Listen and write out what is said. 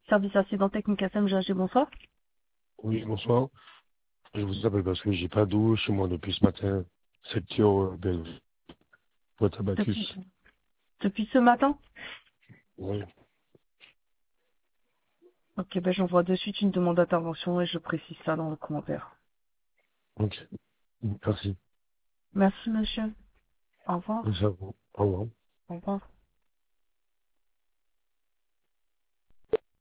Service accident technique SMGH, bonsoir. Oui, bonsoir. Je vous appelle parce que j'ai pas d'eau chez moi depuis ce matin. Secteur Bellevue, Depuis, Pointe-à-Bacchus. depuis ce matin? Oui, Ok, ben j'envoie de suite une demande d'intervention et je précise ça dans le commentaire. ok. Merci. Merci, monsieur. Au revoir. Merci à vous. Au revoir. Au revoir.